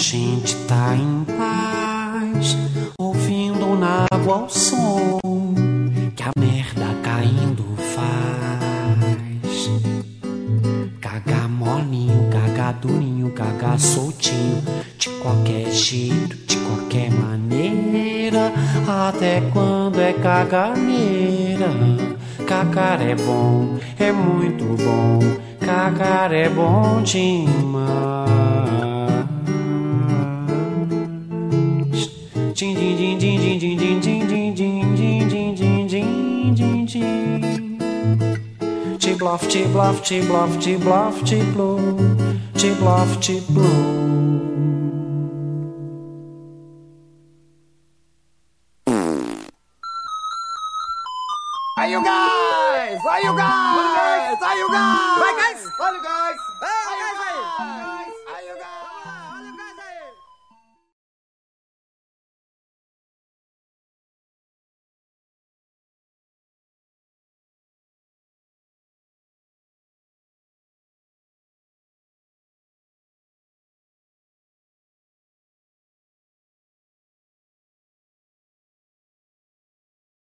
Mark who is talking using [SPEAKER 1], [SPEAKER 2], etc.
[SPEAKER 1] gente tá em paz, ouvindo na água o som que a merda caindo faz. Cagar molinho, cagar durinho, cagar soltinho, de qualquer jeito, de qualquer maneira, até quando é caganeira. Cagar é bom, é muito bom, cagar é bom demais. Din din din din din din din din din din din din din din. T-bluff, T-bluff, T-bluff, T-bluff, T-blue, T-bluff, T-blue.
[SPEAKER 2] Aí, you guys! Aí, you guys! Aí, you guys! Vai, guys! Olha, guys!